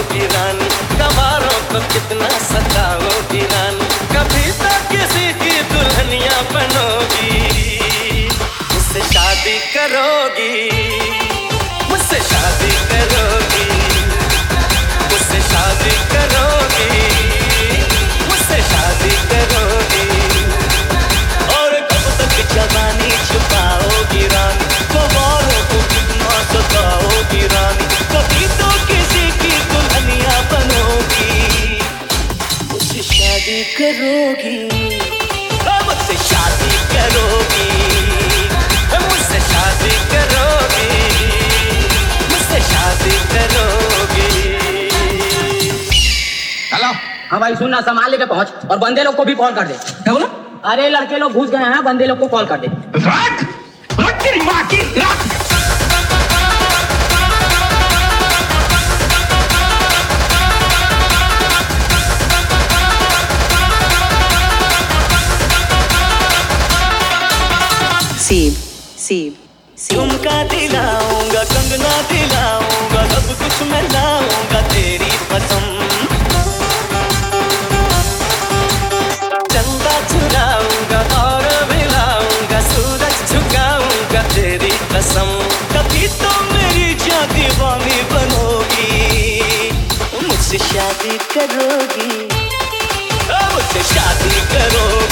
सताओगी रानी, गवारों को कितना सताओगी रानी, कभी तो किसी की दुल्हनिया बनोगी, मुझसे शादी करोगी, मुझसे शादी करोगी, मुझसे शादी करोगी, मुझसे शादी करोगी। और कब तक जवानी छुपाओगी रानी, गवारों को कितना सताओगी रानी, कभी तो किसी की दुल्हनिया बनोगी, मुझसे शादी करोगी, मुझसे शादी करोगी, मुझसे शादी करोगी, मुझसे शादी करोगी। हेलो। हाँ भाई सुनना, संभाल लेके पहुंच और बंदे लोग को भी कॉल कर दे। क्या बोला? अरे लड़के लोग घुस गए हैं, बंदे लोग को कॉल कर दे। रख तेरी माँ की रख। सीब झुमका दिलाऊंगा, कंगना दिलाऊंगा, सब कुछ मैं लाऊंगा तेरी पसंद, चंदा चुराऊंगा और मिलाऊंगा, सूरज झुकाऊंगा तेरी कसम, कभी तो मेरी जान दीवानी बनोगी, मुझसे शादी करोगी, मुझसे शादी करोगी।